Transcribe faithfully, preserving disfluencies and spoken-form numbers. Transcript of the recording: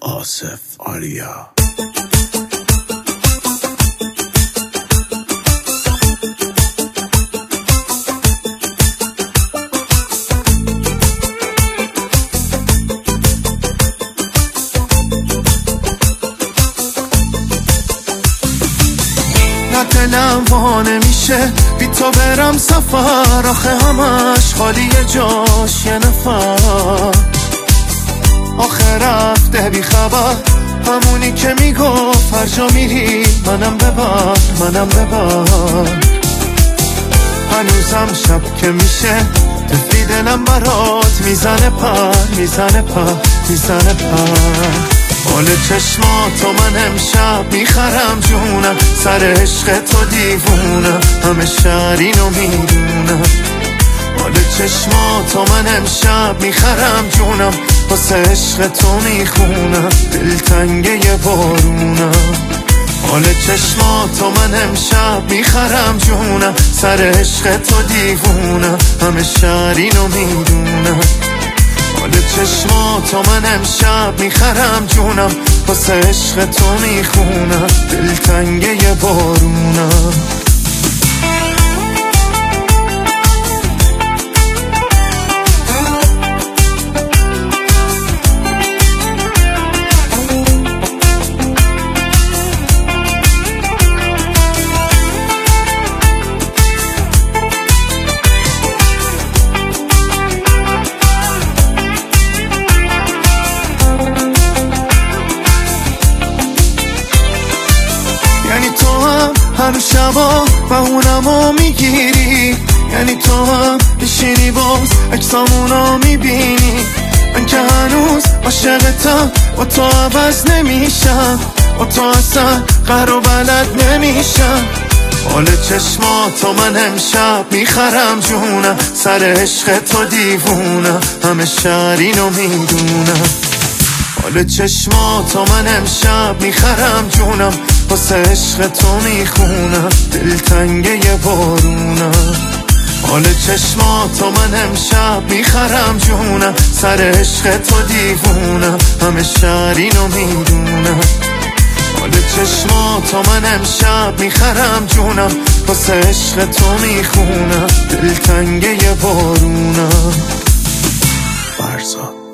آصف آریا. نه دلم وا نمیشه بی تو برم سفر، آخه همش خالی جاش یه نفر. آخه رفته بی خبر، همونی که میگفت هر جا میری منم ببر منم ببر. هنوزم شب که میشه طفلی دلم برات میزنه پر میزنه پر میزنه پر. حال چشماتو من امشب میخرم جونم، سر عشق تو دیوونم، همه شهر اینو میدونم. حال چشماتو من امشب میخرم جونم، واسه عشق تو میخونم، دلتنگه بارونم. حال چشماتو من امشب میخرم جونم، سر عشق تو دیوونم، همه شهر اینو میدونم. حال چشماتو من امشب میخرم جونم، واسه عشق تو میخونم، دلتنگه بارونم. یعنی تو هم هر شبا بهونمو میگیری، یعنی تو هم بشینی باز اجسامونو میبینی. من که هنوز عاشقتم، با تو عوض نمیشم، با تو اصلا قهر و بلد نمیشم. حال چشماتو من امشب میخرم جونم، سر عشق تو دیوونم، همه شهر اینو میدونم. حال چشماتو من امشب میخرم جونم، واسه عشق تو میخونم، دلتنگه بارونم. حال چشماتو من امشب میخرم جونم، سر عشق تو دیوونم، همه شهر اینو میدونم. حال چشماتو من امشب میخرم جونم، واسه عشق تو میخونم، دلتنگه بارونم. فرزاد.